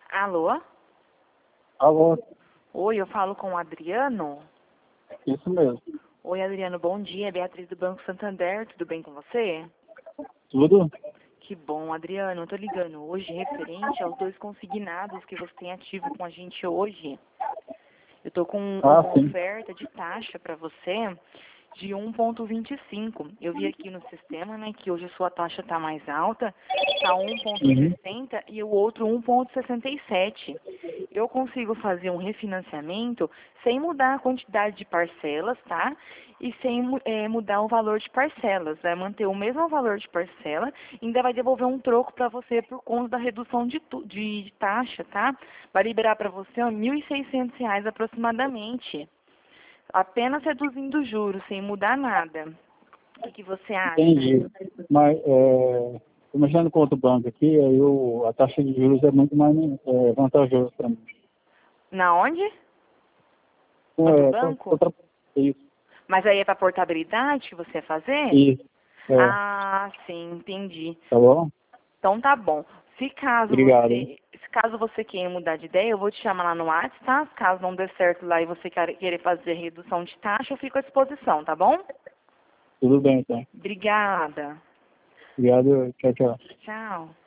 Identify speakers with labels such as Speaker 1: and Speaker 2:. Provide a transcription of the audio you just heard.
Speaker 1: Alô?
Speaker 2: Alô,
Speaker 1: Oi, eu falo com o Adriano.
Speaker 2: isso mesmo.
Speaker 1: Oi, Adriano, bom dia. É Beatriz do Banco Santander. Tudo bem com você?
Speaker 2: Tudo?
Speaker 1: Que bom, Adriano. Eu tô ligando hoje referente aos 2 consignados que você tem ativo com a gente hoje. Eu tô com uma
Speaker 2: Sim.
Speaker 1: oferta de taxa para você de 1,25. Eu vi aqui no sistema, né, que hoje a sua taxa está mais alta, está
Speaker 2: Uhum.
Speaker 1: 1,60 e o outro 1,67. Eu consigo fazer um refinanciamento sem mudar a quantidade de parcelas, tá? E sem mudar o valor de parcelas. Vai manter o mesmo valor de parcela, ainda vai devolver um troco para você por conta da redução de taxa, tá? Vai liberar para você R$ 1.600 aproximadamente. Apenas reduzindo os juros, sem mudar nada. O que você acha?
Speaker 2: Entendi. Mas, tô mexendo com outro banco aqui, aí a taxa de juros é muito mais vantajosa para mim.
Speaker 1: Na onde? Outro banco?
Speaker 2: Isso,
Speaker 1: Mas aí é para portabilidade que você ia fazer?
Speaker 2: isso.
Speaker 1: Ah, sim, entendi.
Speaker 2: Tá bom?
Speaker 1: Então tá bom.
Speaker 2: Obrigado, hein?
Speaker 1: Se caso você queira mudar de ideia, eu vou te chamar lá no WhatsApp, tá? Caso não dê certo lá e você querer fazer redução de taxa, eu fico à disposição, tá bom?
Speaker 2: Tudo bem, então.
Speaker 1: Obrigada.
Speaker 2: Obrigado, tchau, tchau.
Speaker 1: Tchau.